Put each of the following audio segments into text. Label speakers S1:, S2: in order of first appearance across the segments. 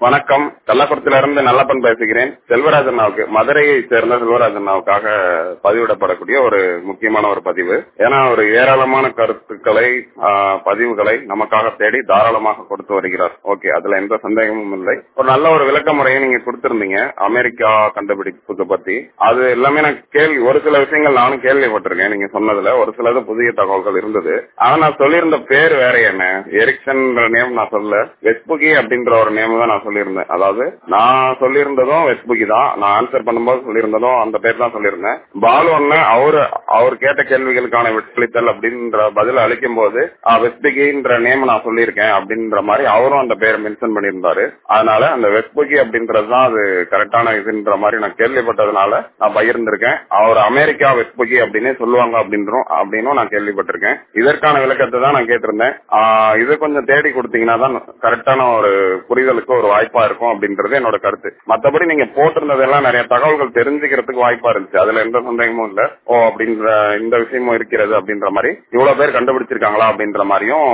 S1: வணக்கம். கள்ளக்குறிச்சியிலிருந்து நல்லப்பன் பேசுகிறேன். செல்வராஜண்ணாவுக்கு, மதுரையை சேர்ந்த செல்வராஜண்ணாவுக்காக பதிவிடப்படக்கூடிய ஒரு முக்கியமான ஒரு பதிவு. ஏன்னா ஒரு ஏராளமான கருத்துக்களை பதிவுகளை நமக்காக தேடி தாராளமாக கொடுத்து வருகிறார். ஓகே, அதுல எந்த சந்தேகமும் இல்லை. ஒரு நல்ல ஒரு விளக்க முறையை நீங்க கொடுத்திருந்தீங்க அமெரிக்கா கண்டுபிடிப்புக்கு பத்தி. அது எல்லாமே நான் ஒரு சில விஷயங்கள் நானும் கேள்விப்பட்டிருக்கேன். நீங்க சொன்னதுல ஒரு சிலது புதிய தகவல்கள் இருந்தது. ஆனா நான் சொல்லியிருந்த பேர் வேற என்ன, எரிக்சன் நேம் நான் சொல்ல, வெஸ்புகி அப்படின்ற ஒரு நேம் தான் நான் சொல்லியிருந்தேன். அதாவது நான் சொல்லியிருந்ததும் வெஸ்புகி தான். நான் ஆன்சர் பண்ணும்போது சொல்லியிருந்ததும் அந்த பேர் தான் சொல்லியிருந்தேன். பாலு அண்ணன் அவர் கேட்ட கேள்விகளுக்கான விட்டளித்தல் அப்படின்ற பதில் அளிக்கும் போது வெஸ்புகின்ற நேம் நான் சொல்லியிருக்கேன் அப்படின்ற மாதிரி அவரும் அந்த பேரை மென்ஷன் பண்ணியிருந்தாரு. அதனால அந்த வெஸ்புகி அப்படின்றதுதான் அது கரெக்டான இதுன்ற மாதிரி நான் கேள்விப்பட்டதுனால நான் பகிர்ந்திருக்கேன். அவர் அமெரிக்கா வெஸ்புகி அப்படின்னே சொல்லுவாங்க அப்படின்னும் நான் கேள்விப்பட்டிருக்கேன். இதற்கான விளக்கத்தை தான் நான் கேட்டிருந்தேன். இது கொஞ்சம் தேடி கொடுத்தீங்கன்னா தான் கரெக்டான ஒரு புரிதலுக்கு ஒரு வாய்ப்பா இருக்கும் அப்படின்றது என்னோட கருத்து. மற்றபடி நீங்க போட்டிருந்ததெல்லாம் நிறைய தகவல்கள் தெரிஞ்சுக்கிறதுக்கு வாய்ப்பா இருந்துச்சு. அதுல எந்த சந்தேகமும் இல்ல. அப்படின்ற இந்த விஷயமும் இருக்கிறது அப்படின்ற மாதிரி, இவ்வளவு பேர் கண்டுபிடிச்சிருக்காங்களா அப்படின்ற மாதிரியும்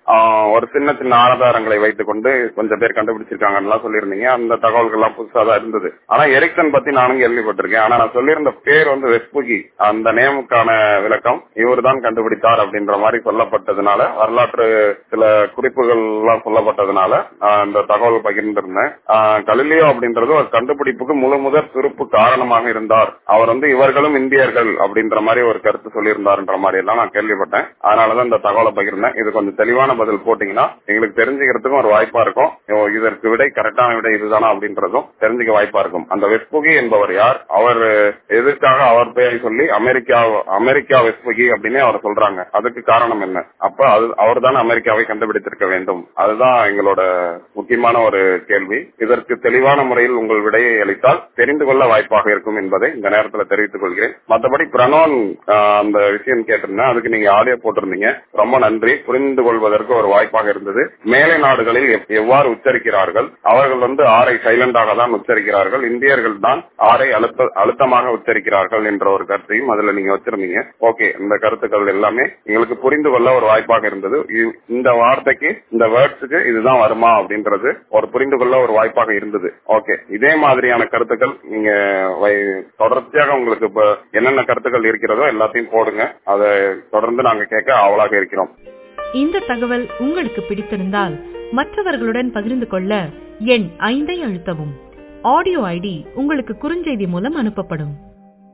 S1: ஒரு சின்ன சின்ன ஆதாரங்களை வைத்துக் கொண்டு கொஞ்சம் பேர் கண்டுபிடிச்சிருக்காங்கன்னு சொல்லியிருந்தீங்க. அந்த தகவல்கள் எல்லாம் புதுசா தான் இருந்தது. ஆனா எரிக்சன் பத்தி நானும் கேள்விப்பட்டிருக்கேன். ஆனா நான் சொல்லியிருந்த பேர் வெஸ்புகி, அந்த நேமுக்கான விளக்கம் இவர் தான் கண்டுபிடித்தார் அப்படின்ற மாதிரி சொல்லப்பட்டதுனால, வரலாற்று சில குறிப்புகள் எல்லாம் சொல்லப்பட்டதுனால அந்த தகவல் பகிர்ந்திருந்தேன். கலிலியோ அப்படின்றது ஒரு கண்டுபிடிப்புக்கு முதற் துருப்பு காரணமாக இருந்தார். அவர் இவர்களும் இந்தியர்கள் அப்படின்ற மாதிரி ஒரு கருத்து சொல்லியிருந்தார்ன்ற மாதிரி எல்லாம் நான் கேள்விப்பட்டேன். அதனாலதான் இந்த தகவலை பகிர்ந்தேன். இது கொஞ்சம் தெளிவான பதில் போட்டீங்கன்னா எங்களுக்கு தெரிஞ்சுக்கிறதுக்கும் ஒரு வாய்ப்பா இருக்கும். இதற்கு விடை கரெக்டான விடை இதுதானா அப்படின்றதும் தெரிஞ்சுக்க வாய்ப்பா இருக்கும். அந்த வெஸ்புகி என்பவர் யார், அவர் எதற்காக அவர் பெயரை சொல்லி அமெரிக்கா வெஸ்புகி அப்படின்னு அவர் சொல்றாங்க, அதுக்கு காரணம் என்ன? அப்ப அவர் தான் அமெரிக்காவை கண்டுபிடித்திருக்க வேண்டும். அதுதான் எங்களோட முக்கியமான ஒரு கேள்வி. இதற்கு தெளிவான முறையில் உங்கள் விடையை அளித்தால் தெரிந்து கொள்ள வாய்ப்பாக இருக்கும் என்பதை இந்த நேரத்தில் தெரிவித்துக் கொள்கிறேன். மற்றபடி பிரணோன் அந்த விஷயம் கேட்டிருந்தேன், அதுக்கு நீங்க ஆடியோ போட்டிருந்தீங்க. ரொம்ப நன்றி. புரிந்து கொள்வதற்கு ஒரு வாய்ப்பாக இருந்தது. மேலை நாடுகளில் எவ்வாறு உச்சரிக்கிறார்கள், அவர்கள் ஆரை சைலண்டாக தான் உச்சரிக்கிறார்கள், இந்தியர்கள் தான் ஆரை அழுத்தமாக உச்சரிக்கிறார்கள் என்ற ஒரு கருத்தையும் அதுல நீங்க வச்சிருந்தீங்க. ஓகே, இந்த கருத்துக்கள் எல்லாமே எங்களுக்கு புரிந்து கொள்ள ஒரு வாய்ப்பாக இருந்தது. இந்த வார்த்தைக்கு, இந்த வேர்ட்ஸுக்கு இதுதான் வருமா அப்படின்றது ஒரு புரிந்து கொள்ள ஒரு வாய்ப்பாக இருந்தது. ஓகே, இதே மாதிரியான கருத்துக்கள் நீங்க தொடர்ச்சியாக உங்களுக்கு இப்ப என்னென்ன கருத்துக்கள் இருக்கிறதோ எல்லாத்தையும் போடுங்க. அதை தொடர்ந்து நாங்க கேட்க ஆவலாக இருக்கிறோம்.
S2: இந்த தகவல் உங்களுக்கு பிடித்திருந்தால் மற்றவர்களுடன் பகிர்ந்து கொள்ள எண் 5 அழுத்தவும். ஆடியோ ஐடி உங்களுக்கு குறுஞ்செய்தி மூலம் அனுப்பப்படும்.